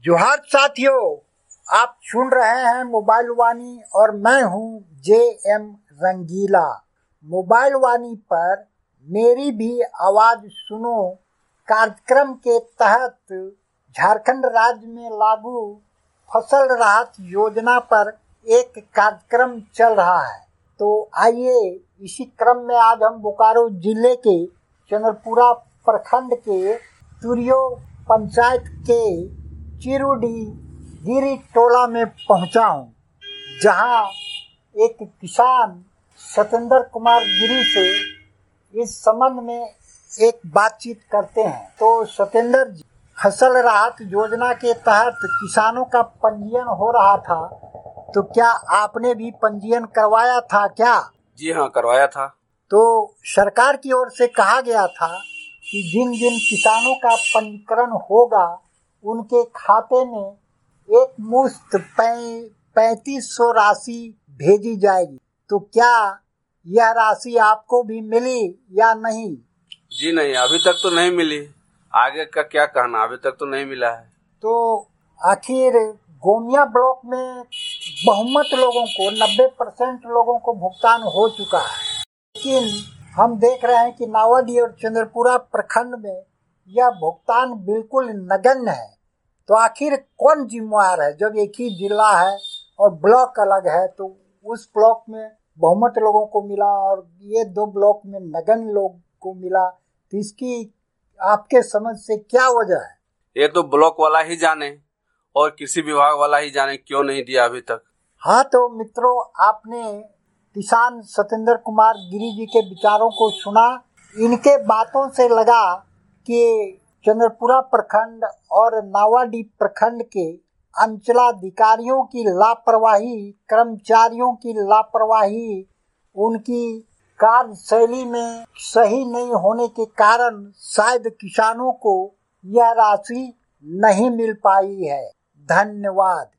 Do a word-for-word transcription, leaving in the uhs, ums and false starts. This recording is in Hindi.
जोहार साथियों, आप सुन रहे हैं मोबाइल वाणी और मैं हूं जे एम रंगीला। मोबाइल वाणी पर मेरी भी आवाज सुनो कार्यक्रम के तहत झारखंड राज्य में लागू फसल राहत योजना पर एक कार्यक्रम चल रहा है। तो आइए इसी क्रम में आज हम बोकारो जिले के चंद्रपुरा प्रखंड के तुरियो पंचायत के चिरुडी गिरी टोला में पहुंचा हूं, जहां एक किसान सतेंद्र कुमार गिरी से इस संबंध में एक बातचीत करते हैं। तो सतेंद्र जी, फसल राहत योजना के तहत किसानों का पंजीयन हो रहा था, तो क्या आपने भी पंजीयन करवाया था क्या? जी हाँ, करवाया था। तो सरकार की ओर से कहा गया था कि जिन जिन किसानों का पंजीकरण होगा उनके खाते में एक मुश्त पैंतीस सौ राशि भेजी जाएगी। तो क्या यह राशि आपको भी मिली या नहीं? जी नहीं, अभी तक तो नहीं मिली। आगे का क्या कहना, अभी तक तो नहीं मिला है। तो आखिर गोमिया ब्लॉक में बहुमत लोगों को, नब्बे परसेंट लोगों को भुगतान हो चुका है, लेकिन हम देख रहे हैं कि नावाडीह और चंद्रपुरा प्रखंड में यह भुगतान बिल्कुल नगण्य है। तो आखिर कौन जिम्मेवार है? जब एक ही जिला है और ब्लॉक अलग है, तो उस ब्लॉक में बहुमत लोगों को मिला और ये दो ब्लॉक में नगण्य लोग को मिला, तो इसकी आपके समझ से क्या वजह है? ये तो ब्लॉक वाला ही जाने और कृषि विभाग वाला ही जाने क्यों नहीं दिया अभी तक। हाँ, तो मित्रों, आपने किसान सतेंद्र कुमार गिरी जी के विचारों को सुना। इनके बातों से लगा कि चंद्रपुरा प्रखंड और नावाडीह प्रखंड के अंचलाधिकारियों की लापरवाही, कर्मचारियों की लापरवाही, उनकी कार्यशैली में सही नहीं होने के कारण शायद किसानों को यह राशि नहीं मिल पाई है। धन्यवाद।